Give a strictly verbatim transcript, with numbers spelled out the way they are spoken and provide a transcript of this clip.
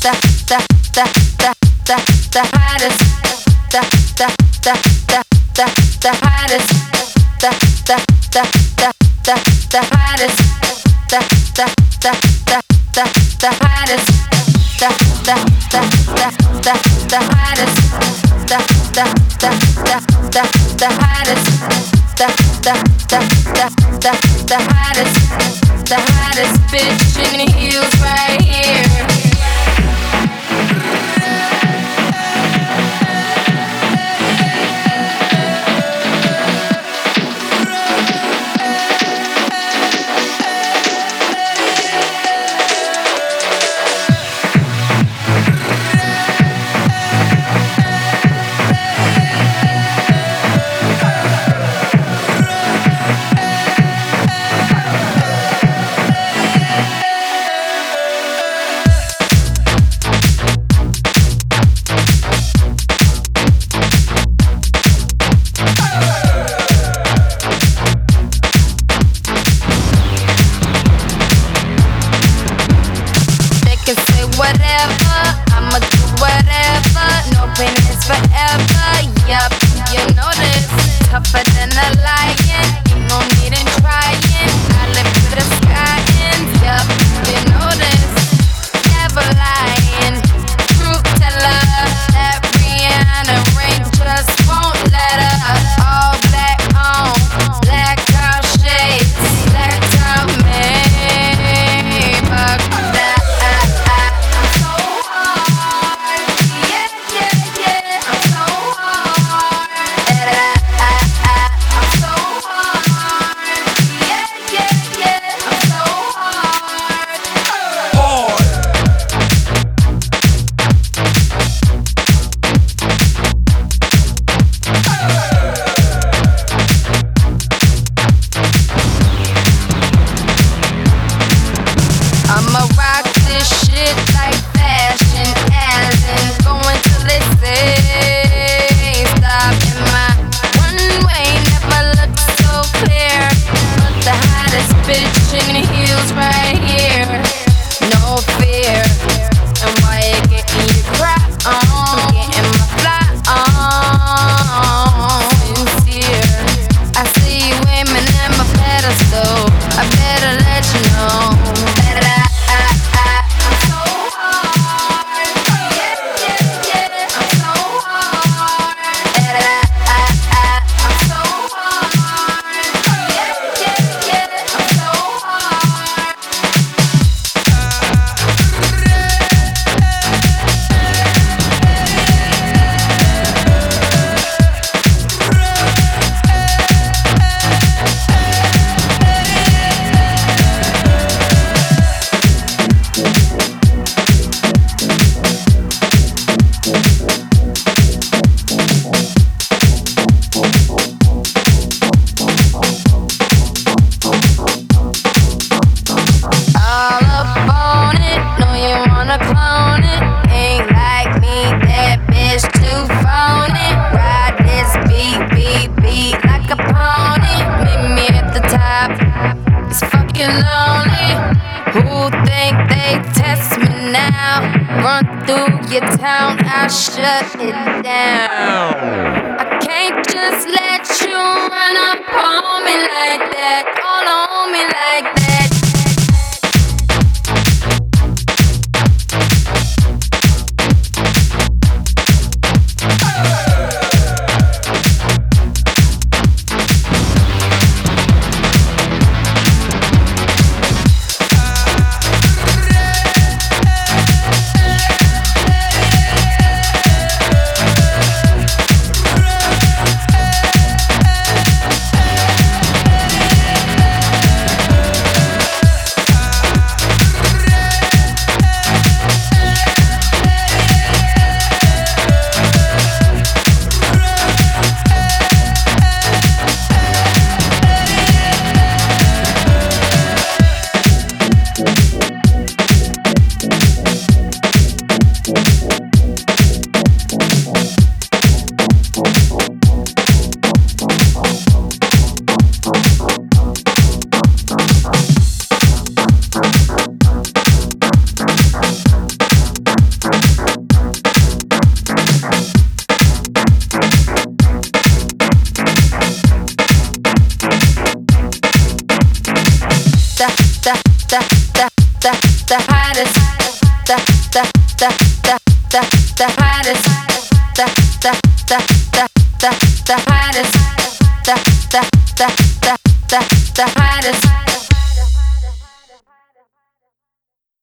the the the the the the hottest, the the the the the the hottest, the the the the the the hottest, the the the the the the hottest, the the the the the the hottest, the the the the the the hottest, the the the the the the hottest, the hottest bitch in the heels right here. the hottest, the the the